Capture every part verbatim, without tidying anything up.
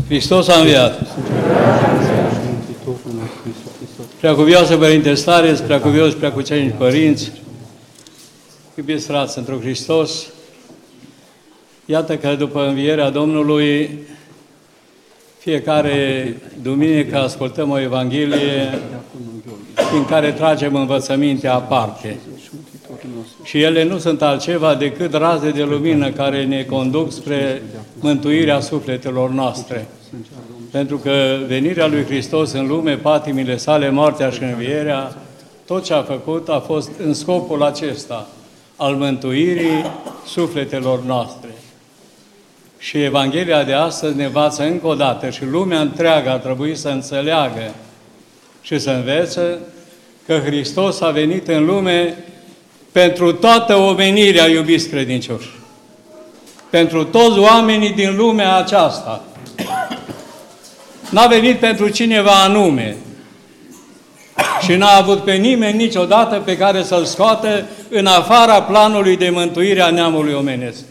Hristos a înviat! Preacuvioasă Părinte Stareț, preacuvioși, preacucenici părinți, iubiți frați într-o Hristos, iată că după învierea Domnului, fiecare duminică ascultăm o Evanghelie din care tragem învățăminte aparte. Și ele nu sunt altceva decât raze de lumină care ne conduc spre mântuirea sufletelor noastre. Pentru că venirea lui Hristos în lume, patimile sale, moartea și învierea, tot ce a făcut a fost în scopul acesta, al mântuirii sufletelor noastre. Și Evanghelia de astăzi ne învață încă o dată și lumea întreagă a trebuit să înțeleagă și să învețe că Hristos a venit în lume pentru toată omenirea, iubiți credincioși. Pentru toți oamenii din lumea aceasta. N-a venit pentru cineva anume și n-a avut pe nimeni niciodată pe care să-l scoată în afara planului de mântuire a neamului omenesc.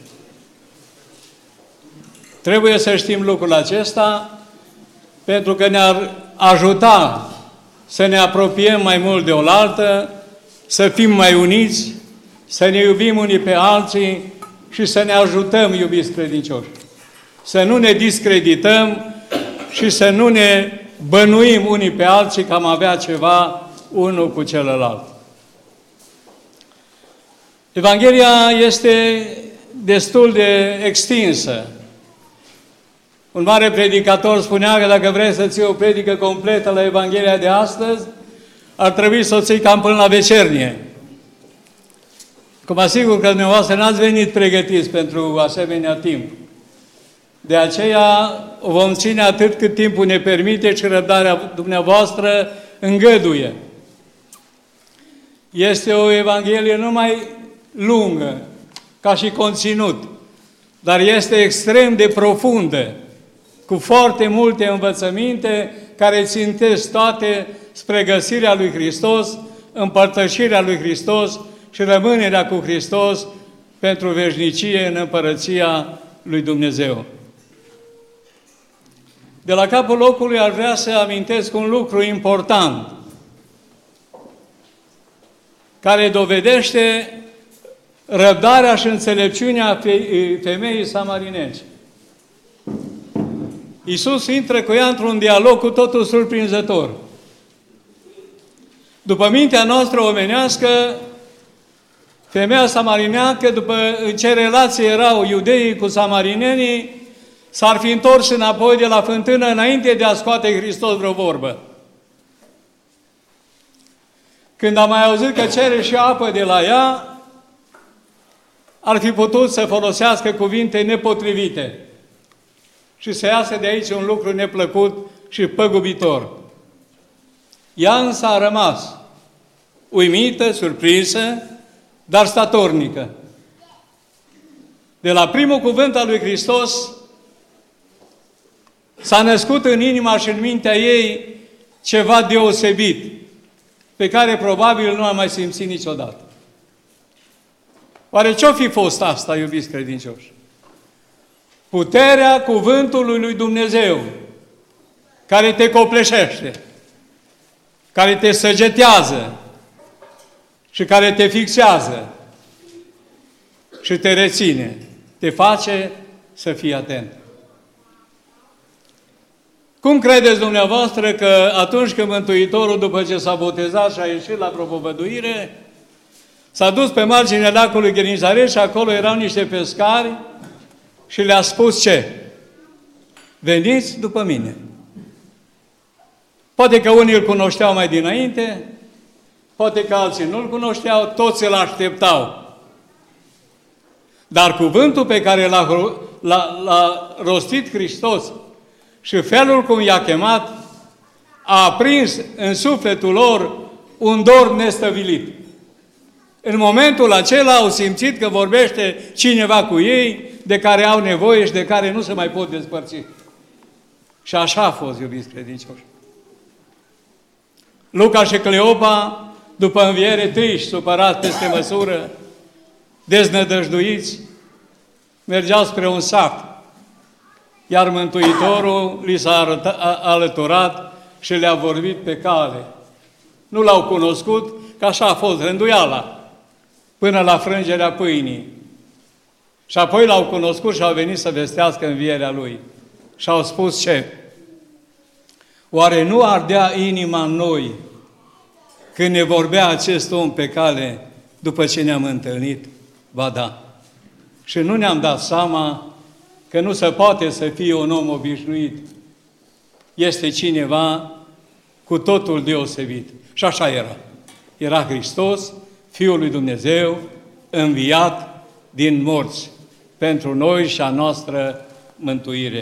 Trebuie să știm lucrul acesta pentru că ne-ar ajuta să ne apropiem mai mult de oaltă, să fim mai uniți, să ne iubim unii pe alții și să ne ajutăm, iubiți credincioși. Să nu ne discredităm și să nu ne bănuim unii pe alții că am avea ceva unul cu celălalt. Evanghelia este destul de extinsă. Un mare predicator spunea că dacă vrei să ții o predică completă la Evanghelia de astăzi, ar trebui să o ții cam până la vecernie. Cum asigur că dumneavoastră n-ați venit pregătiți pentru asemenea timp. De aceea o vom ține atât cât timpul ne permite și răbdarea dumneavoastră îngăduie. Este o Evanghelie numai lungă, ca și conținut, dar este extrem de profundă, cu foarte multe învățăminte care țintesc toate spre găsirea lui Hristos, împărtășirea lui Hristos și rămânerea cu Hristos pentru veșnicie în împărăția lui Dumnezeu. De la capul locului ar vrea să amintesc un lucru important care dovedește răbdarea și înțelepciunea femeii samarinece. Iisus intră cu ea într-un dialog cu totul surprinzător. După mintea noastră omenească, femeia samarineancă, după în ce relație erau iudeii cu samarinenii, s-ar fi întors înapoi de la fântână înainte de a scoate Hristos vreo vorbă. Când a mai auzit că cere și apă de la ea, ar fi putut să folosească cuvinte nepotrivite și să iasă de aici un lucru neplăcut și păgubitor. Ea însă a rămas uimită, surprinsă, dar statornică. De la primul cuvânt al lui Hristos s-a născut în inima și în mintea ei ceva deosebit, pe care probabil nu a mai simțit niciodată. Oare ce-o fi fost asta, iubiți credincioși? Puterea cuvântului lui Dumnezeu, care te copleșește, care te săgetează și care te fixează și te reține, te face să fii atent. Cum credeți dumneavoastră că atunci când Mântuitorul, după ce s-a botezat și a ieșit la propovăduire, s-a dus pe marginea lacului Genizaret și acolo erau niște pescari și le-a spus ce? Veniți după mine. Poate că unii îl cunoșteau mai dinainte, poate că alții nu-l cunoșteau, toți îl așteptau. Dar cuvântul pe care l-a, l-a, l-a rostit Hristos și felul cum i-a chemat, a aprins în sufletul lor un dor nestăvilit. În momentul acela au simțit că vorbește cineva cu ei, de care au nevoie și de care nu se mai pot despărți. Și așa a fost, iubiți credincioși. Luca și Cleopa, după înviere, triști, supărați peste măsură, deznădăjduiți, mergeau spre un sat. Iar Mântuitorul li s-a arăta, a, alăturat și le-a vorbit pe cale. Nu l-au cunoscut, că așa a fost rânduiala, până la frângerea pâinii. Și apoi l-au cunoscut și au venit să vestească învierea Lui. Și au spus ce? Oare nu ardea inima în noi când ne vorbea acest om pe cale după ce ne-am întâlnit? Ba da. Și nu ne-am dat seama că nu se poate să fie un om obișnuit. Este cineva cu totul deosebit. Și așa era. Era Hristos, Fiul lui Dumnezeu, înviat din morți pentru noi și a noastră mântuire.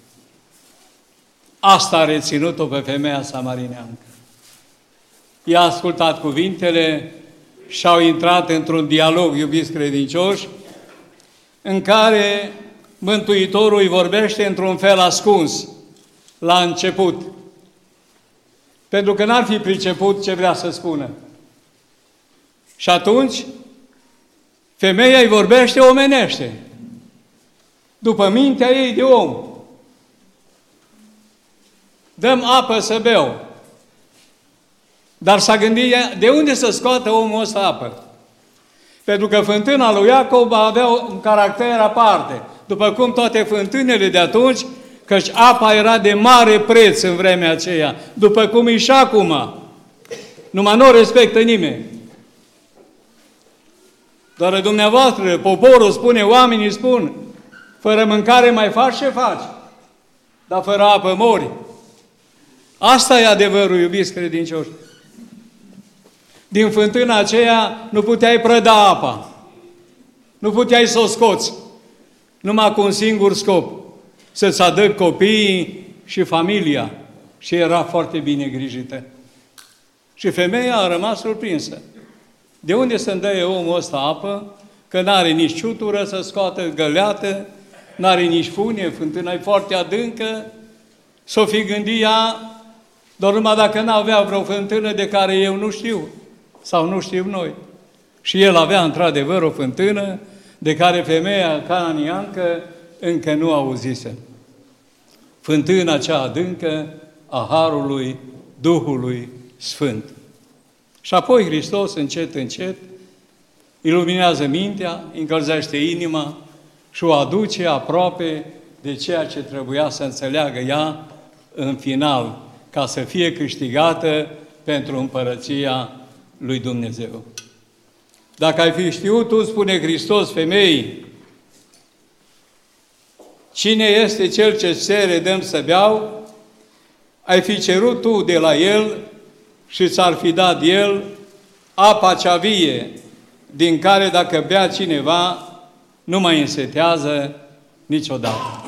Asta a reținut-o pe femeia samarineancă. I-a ascultat cuvintele și au intrat într-un dialog, iubiți credincioși, în care Mântuitorul îi vorbește într-un fel ascuns, la început, pentru că n-ar fi priceput ce vrea să spună. Și atunci, femeia îi vorbește omenește, după mintea ei de om. Dăm apă să beau. Dar s-a gândit, de unde să scoată omul ăsta apă? Pentru că fântâna lui Iacov avea un caracter aparte, după cum toate fântânele de atunci, căci apa era de mare preț în vremea aceea, după cum e și acum. Numai nu o respectă nimeni. Doar dumneavoastră, poporul spune, oamenii spun, fără mâncare mai faci ce faci, dar fără apă mori. Asta e adevărul, iubiți credincioși. Din fântâna aceea nu puteai prăda apa, nu puteai să o scoți, numai cu un singur scop, să-ți adăpi copiii și familia. Și era foarte bine grijită. Și femeia a rămas surprinsă. De unde să-mi dă omul ăsta apă, că n-are nici ciutură să scoată găleată, n-are nici funie, fântâna e foarte adâncă, s-o fi gândit ea, doar numai dacă n-avea vreo fântână de care eu nu știu, sau nu știm noi. Și el avea într-adevăr o fântână de care femeia cananiancă încă nu auzise. Fântâna cea adâncă a Harului Duhului Sfânt. Și apoi Hristos, încet, încet, iluminează mintea, încălzește inima și o aduce aproape de ceea ce trebuia să înțeleagă ea în final, ca să fie câștigată pentru împărăția lui Dumnezeu. Dacă ai fi știut tu, spune Hristos femeii, cine este cel ce cere, dăm să beau, ai fi cerut tu de la el și ți-ar fi dat el apa cea vie, din care dacă bea cineva, nu mai însetează niciodată.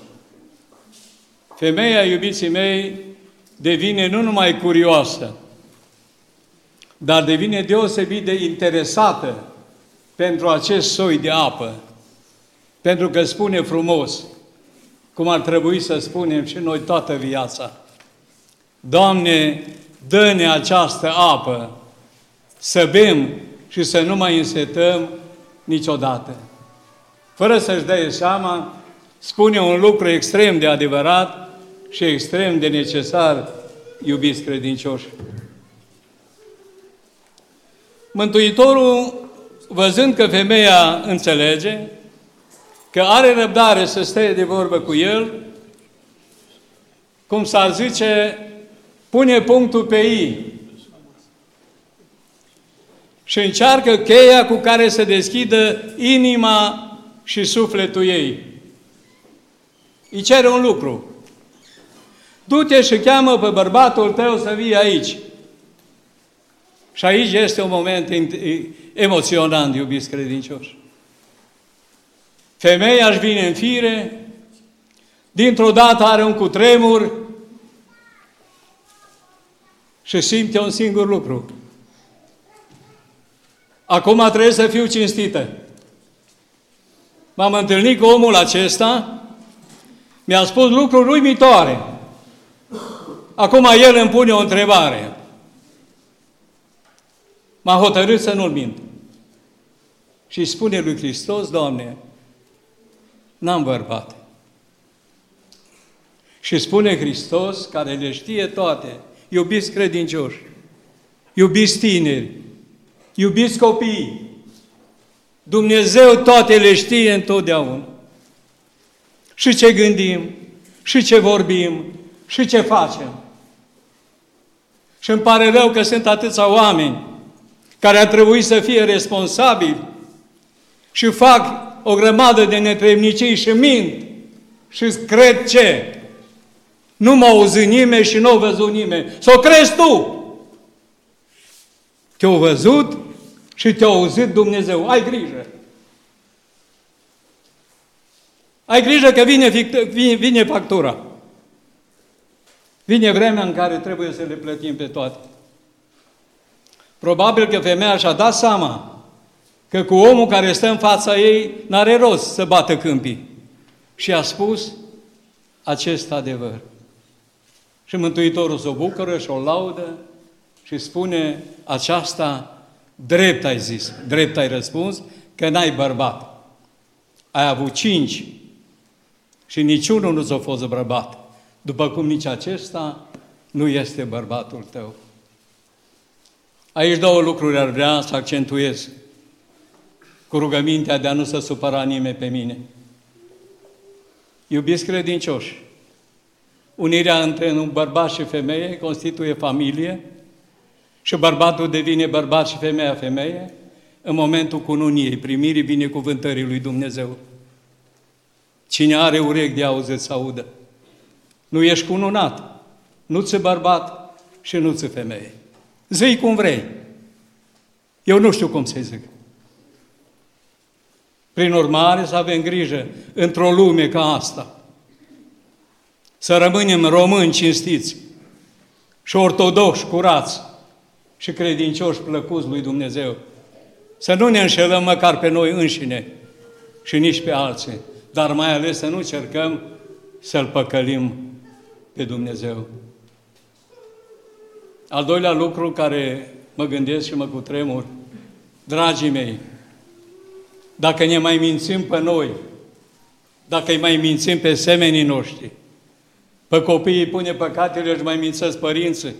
Femeia, iubiții mei, devine nu numai curioasă, dar devine deosebit de interesată pentru acest soi de apă, pentru că spune frumos, cum ar trebui să spunem și noi toată viața. Doamne, dă-ne această apă, să bem și să nu mai însetăm niciodată. Fără să-și dea seama, spune un lucru extrem de adevărat și extrem de necesar, iubiți credincioși. Mântuitorul, văzând că femeia înțelege, că are răbdare să stea de vorbă cu el, cum s-ar zice, pune punctul pe i și încearcă cheia cu care să deschidă inima și sufletul ei. Îi cere un lucru. Du-te și cheamă pe bărbatul tău să vii aici. Și aici este un moment emoționant, iubiți credincioși. Femeia își vine în fire, dintr-o dată are un cutremur și simte un singur lucru. Acum trebuie să fiu cinstită. M-am întâlnit cu omul acesta, mi-a spus lucruri uimitoare. Acum el îmi pune o întrebare. M-a hotărât să nu-l mint. Și spune lui Hristos, Doamne, n-am bărbat. Și spune Hristos, care le știe toate, iubiți credincioși, iubiți tineri, iubiți copii, Dumnezeu toate le știe întotdeauna. Și ce gândim, și ce vorbim, și ce facem. Și îmi pare rău că sunt atâția oameni care ar trebui să fie responsabili și fac o grămadă de netrebnicii și mint și cred ce? Nu m-a auzit nimeni și nu a văzut nimeni. S-o crezi tu! Te-au văzut și te-a auzit Dumnezeu. Ai grijă! Ai grijă că vine, vine, vine factura. Vine vremea în care trebuie să le plătim pe toate. Probabil că femeia și-a dat seama că cu omul care stă în fața ei n-are rost să bată câmpii. Și a spus acest adevăr. Și Mântuitorul s-o bucură și o laudă și spune aceasta, drept ai zis, drept ai răspuns, că n-ai bărbat. Ai avut cinci și niciunul nu ți-a fost bărbat. După cum nici acesta nu este bărbatul tău. Aici două lucruri ar vrea să accentuez cu rugămintea de a nu se supăra nimeni pe mine. Iubiți credincioși, unirea între un bărbat și femeie constituie familie și bărbatul devine bărbat și femeia femeie în momentul cununiei, primirii binecuvântării lui Dumnezeu. Cine are urechi de auzit să audă. Nu ești cununat, nu-ți bărbat și nu-ți femeie. Zi cum vrei. Eu nu știu cum să-i zic. Prin urmare, să avem grijă într-o lume ca asta. Să rămânem români cinstiți și ortodoxi curați și credincioși plăcuți lui Dumnezeu. Să nu ne înșelăm măcar pe noi înșine și nici pe alții, dar mai ales să nu cercăm să-L păcălim pe Dumnezeu. Al doilea lucru care mă gândesc și mă cutremur, dragii mei, dacă ne mai mințim pe noi, dacă îi mai mințim pe semenii noștri, pe copiii pune păcatele și mai mințesc părinții,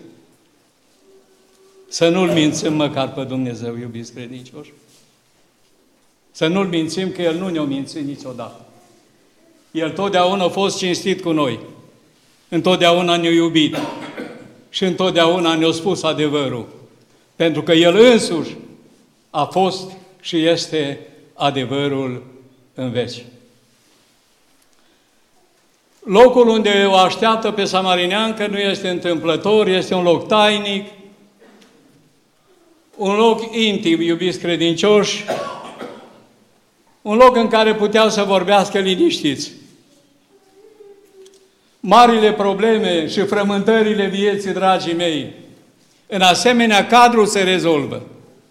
să nu-L mințim măcar pe Dumnezeu, iubiți credincioși. Să nu-L mințim, că El nu ne-a mințit niciodată. El totdeauna a fost cinstit cu noi. Întotdeauna ne-a iubit. Și întotdeauna ne-a spus adevărul. Pentru că El însuși a fost și este adevărul în veci. Locul unde o așteaptă pe samarineancă nu este întâmplător, este un loc tainic, un loc intim, iubiți credincioși, un loc în care puteau să vorbească liniștiți. Marile probleme și frământările vieții, dragii mei, în asemenea cadru se rezolvă.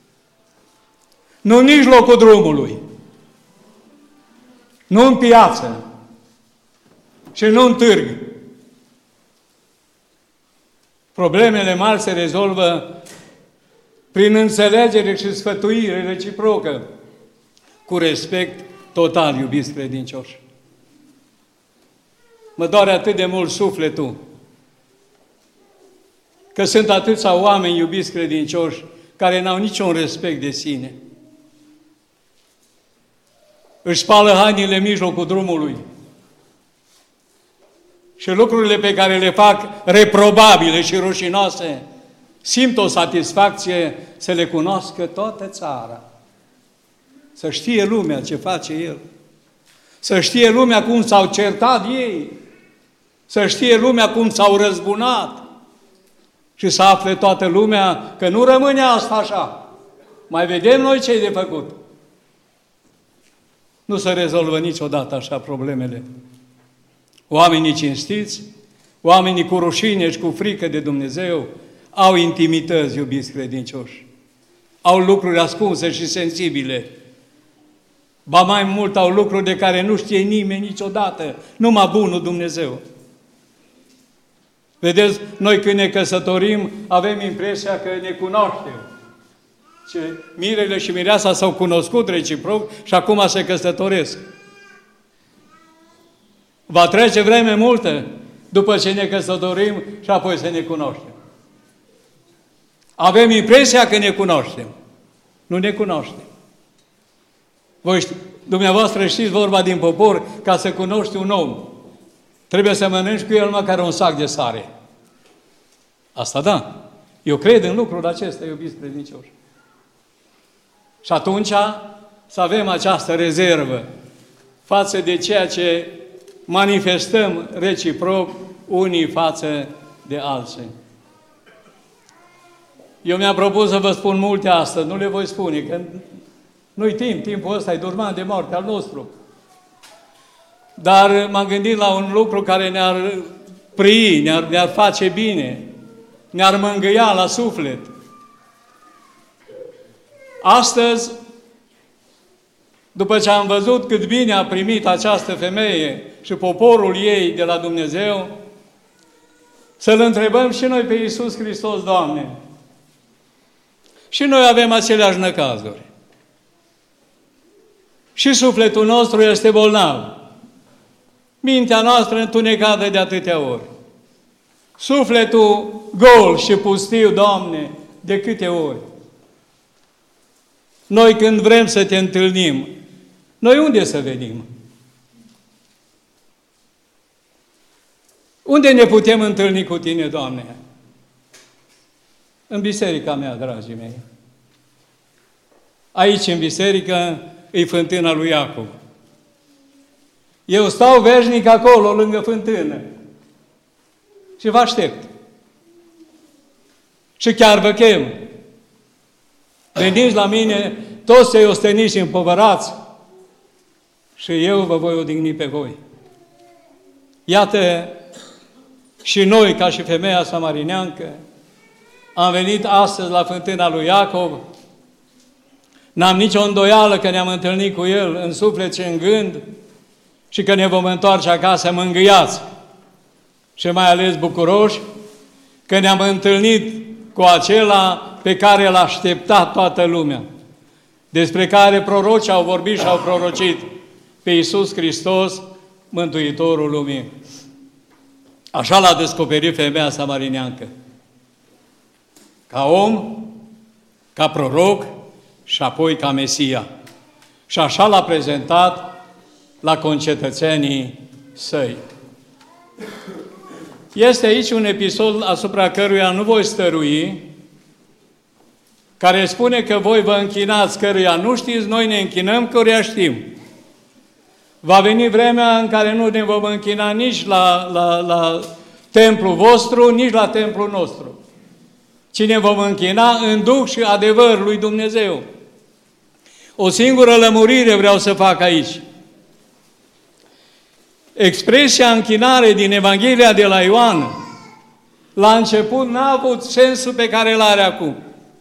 Nu în mijlocul drumului, nu în piață și nu în târg. Problemele mari se rezolvă prin înțelegere și sfătuire reciprocă, cu respect total, iubiți credincioși. Mă doare atât de mult sufletul că sunt atâția oameni, iubiți credincioși, care n-au niciun respect de sine. Își spală hainele în mijlocul drumului și lucrurile pe care le fac reprobabile și rușinoase, simt o satisfacție să le cunoască toată țara. Să știe lumea ce face el. Să știe lumea cum s-au certat ei. Să știe lumea cum s-au răzbunat. Și să afle toată lumea că nu rămâne asta așa. Mai vedem noi ce-i de făcut. Nu se rezolvă niciodată așa problemele. Oamenii cinstiți, oamenii cu rușine și cu frică de Dumnezeu, au intimități, iubiți credincioși. Au lucruri ascunse și sensibile. Ba mai mult au lucruri de care nu știe nimeni niciodată, numai bunul Dumnezeu. Vedeți, noi când ne căsătorim, avem impresia că ne cunoaștem. Ce mirele și mireasa s-au cunoscut reciproc și acum se căsătoresc. Va trece vreme multă, după ce ne căsătorim și apoi să ne cunoaștem. Avem impresia că ne cunoaștem. Nu ne cunoaștem. Voi ști, dumneavoastră știți vorba din popor, ca să cunoști un om, trebuie să mănânci cu el măcar un sac de sare. Asta da. Eu cred în lucrul acesta, iubiți credincioși. Și atunci să avem această rezervă față de ceea ce manifestăm reciproc unii față de alții. Eu mi-am propus să vă spun multe astăzi, nu le voi spune, că nu-i timp, timpul ăsta e durman de moarte al nostru. Dar m-am gândit la un lucru care ne-ar prii, ne-ar, ne-ar face bine, ne-ar mângâia la suflet. Astăzi, după ce am văzut cât bine a primit această femeie și poporul ei de la Dumnezeu, să-L întrebăm și noi pe Iisus Hristos, Doamne. Și noi avem aceleași năcazuri. Și sufletul nostru este bolnav. Mintea noastră întunecată de atâtea ori. Sufletul gol și pustiu, Doamne, de câte ori. Noi când vrem să te întâlnim, noi unde să venim? Unde ne putem întâlni cu Tine, Doamne? În biserica mea, dragii mei. Aici, în biserică, e fântâna lui Iacov. Eu stau veșnic acolo, lângă fântână. Și vă aștept. Și chiar vă chem. Veniți la mine, toți cei osteniți și împovărați, și eu vă voi odihni pe voi. Iată, și noi, ca și femeia samarineancă, am venit astăzi la fântâna lui Iacov. N-am nicio îndoială că ne-am întâlnit cu El în suflet și în gând și că ne vom întoarce acasă mângâiați și mai ales bucuroși că ne-am întâlnit cu acela pe care L-a așteptat toată lumea, despre care prorocii au vorbit și au prorocit, pe Iisus Hristos, Mântuitorul lumii. Așa L-a descoperit femeia samarineancă. Ca om, ca proroc și apoi ca Mesia. Și așa L-a prezentat la concetățenii săi. Este aici un episod asupra căruia nu voi stărui, care spune că voi vă închinați căruia nu știți, noi ne închinăm căruia știm. Va veni vremea în care nu ne vom închina nici la, la, la templul vostru, nici la templul nostru. Ci ne vom închina în duh și adevăr lui Dumnezeu. O singură lămurire vreau să fac aici. Expresia închinare din Evanghelia de la Ioan, la început n-a avut sensul pe care îl are acum.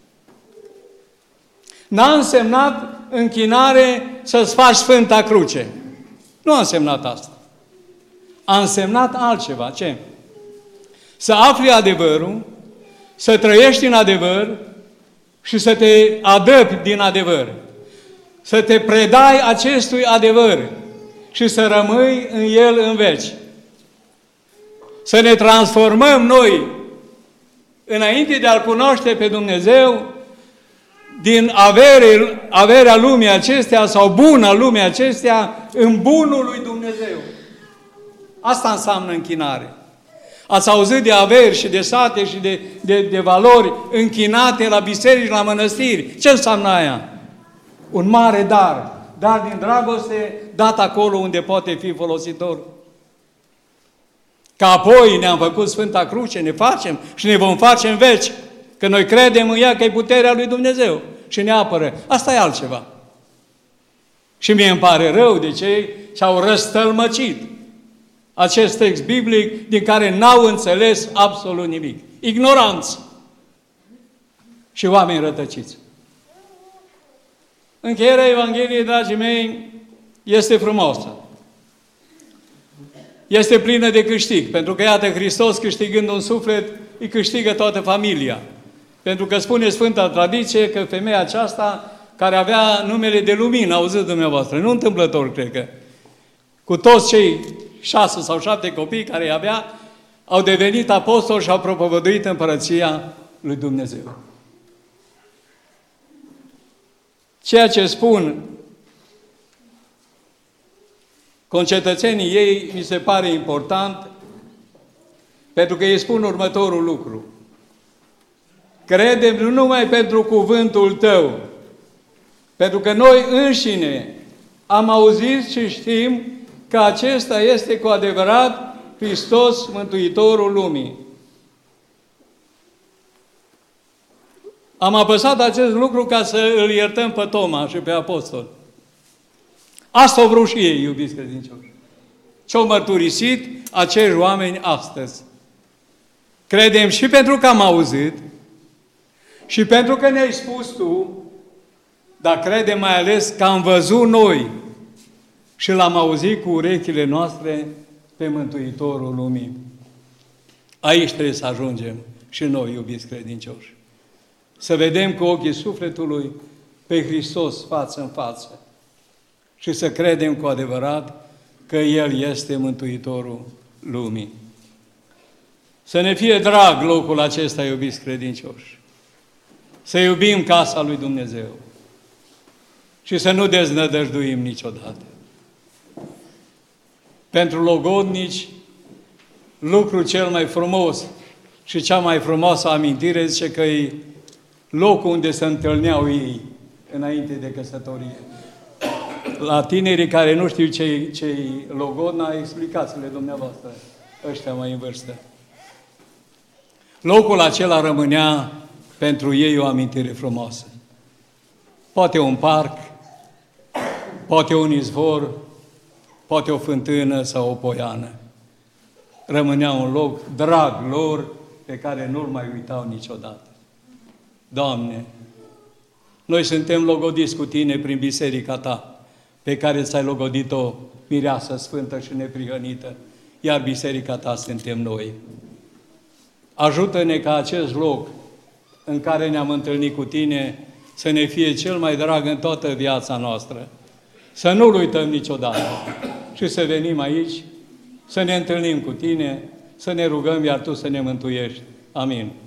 N-a însemnat închinare să-ți faci Sfânta Cruce. Nu a însemnat asta. A însemnat altceva. Ce? Să afli adevărul, să trăiești în adevăr și să te adăpi din adevăr. Să te predai acestui adevăr și să rămâi în el în veci. Să ne transformăm noi, înainte de a-L cunoaște pe Dumnezeu, din avere, averea lumii acestea sau buna lumii acestea, în bunul lui Dumnezeu. Asta înseamnă închinare. Ați auzit de averi și de sate și de, de, de valori închinate la biserici, la mănăstiri. Ce înseamnă aia? Un mare dar. Dar din dragoste, dat acolo unde poate fi folositor. Că apoi ne-am făcut Sfânta Cruce, ne facem și ne vom face în veci. Că noi credem în ea că e puterea lui Dumnezeu și ne apără. Asta e altceva. Și mie îmi pare rău de cei ce au răstălmăcit acest text biblic din care n-au înțeles absolut nimic. Ignoranți și oameni rătăciți. Încheierea Evangheliei, dragii mei, este frumoasă. Este plină de câștig, pentru că, iată, Hristos, câștigând un suflet, îi câștigă toată familia. Pentru că spune Sfânta Tradiție că femeia aceasta, care avea numele de lumină, auziți dumneavoastră, nu întâmplător, cred că, cu toți cei șase sau șapte copii care îi avea, au devenit apostoli și au propovăduit împărăția lui Dumnezeu. Ceea ce spun concetățenii ei mi se pare important, pentru că ei spun următorul lucru. Credem nu numai pentru cuvântul Tău, pentru că noi înșine am auzit și știm că acesta este cu adevărat Hristos, Mântuitorul lumii. Am apăsat acest lucru ca să îl iertăm pe Toma și pe apostol. Asta au vrut și ei, iubiți credincioși. Ce-au mărturisit acești oameni astăzi. Credem și pentru că am auzit, și pentru că ne-ai spus Tu, dar credem mai ales că am văzut noi și l-am auzit cu urechile noastre pe Mântuitorul lumii. Aici trebuie să ajungem și noi, iubiți credincioși. Să vedem cu ochii sufletului pe Hristos față în față și să credem cu adevărat că El este Mântuitorul lumii. Să ne fie drag locul acesta, iubiți credincioși. Să iubim casa lui Dumnezeu și să nu deznădăjduim niciodată. Pentru logodnici, lucrul cel mai frumos și cea mai frumoasă amintire zice că e locul unde se întâlneau ei înainte de căsătorie. La tinerii care nu știu ce-i, ce-i logodna, explicați-le dumneavoastră, ăștia mai în vârstă. Locul acela rămânea pentru ei o amintire frumoasă. Poate un parc, poate un izvor, poate o fântână sau o poiană. Rămânea un loc drag lor pe care nu-l mai uitau niciodată. Doamne, noi suntem logodiți cu Tine prin biserica Ta, pe care ți-ai logodit-o mireasă sfântă și neprihănită, iar biserica Ta suntem noi. Ajută-ne ca acest loc în care ne-am întâlnit cu Tine să ne fie cel mai drag în toată viața noastră. Să nu-L uităm niciodată și să venim aici, să ne întâlnim cu Tine, să ne rugăm, iar Tu să ne mântuiești. Amin.